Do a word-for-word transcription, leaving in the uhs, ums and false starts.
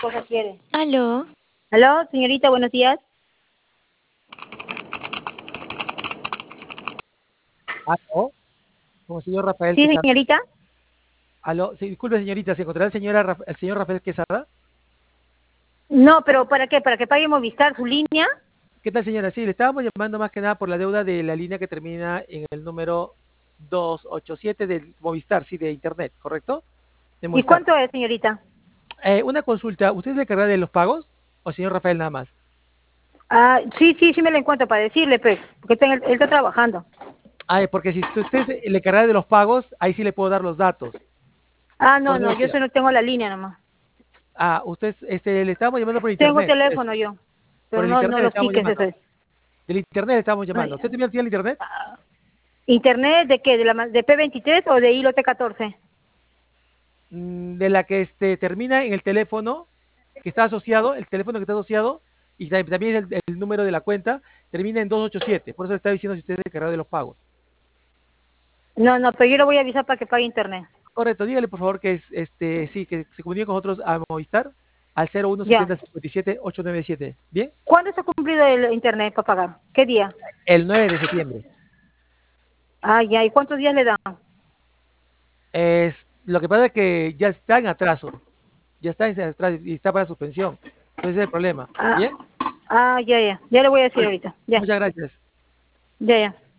cosa quiere? Aló. Aló, señorita, buenos días. Aló, con el señor Rafael Sí, Quesada. señorita. Aló, sí, disculpe señorita, ¿se encontrará el, señora, Raf- el señor Rafael Quesada? No, pero ¿para qué? ¿Para que pague Movistar su línea? ¿Qué tal señora? Sí, le estábamos llamando más que nada por la deuda de la línea que termina en el número doscientos ochenta y siete del Movistar, sí, de Internet, ¿correcto? De ¿Y Movistar. cuánto es, señorita? Eh, una consulta, ¿usted es el encargado de los pagos o señor Rafael nada más? Ah, sí, sí, sí me lo encuentro para decirle, pues, porque está en el- él está trabajando. Ah, porque si usted es el encargado de los pagos, ahí sí le puedo dar los datos. Ah, Por no, eso no, yo decía, solo tengo la línea nomás. ah, usted, es- este, le estábamos llamando por Tengo Internet, por eso. teléfono yo, Por pero el no, no Internet le los estábamos tickets, eso llamando. es. Del Internet le estábamos llamando. Ay, ¿Usted también tiene el Internet? ¿Internet de qué? ¿De la ma- de P veintitrés o de hilo T catorce? Mm, de la que este, termina en el teléfono que está asociado, el teléfono que está asociado, y ta- también es el, el número de la cuenta, termina en doscientos ochenta y siete. Por eso le estaba diciendo si usted es el encargado de los pagos. No, no, pero yo le voy a avisar para que pague Internet. Correcto, dígale por favor que es, este, sí, que se comunique con nosotros a Movistar al cero uno Ya. setenta cincuenta y siete ochocientos noventa y siete. ¿Bien? ¿Cuándo se ha cumplido el Internet para pagar? ¿Qué día? El nueve de septiembre. Ah, ya, ¿y cuántos días le dan? Es, lo que pasa es que ya está en atraso, ya está en atraso y está para suspensión. Entonces ese es el problema. Ah, ¿Bien? ah, ya, ya, ya le voy a decir Bueno, ahorita. Ya, muchas gracias. ya, ya.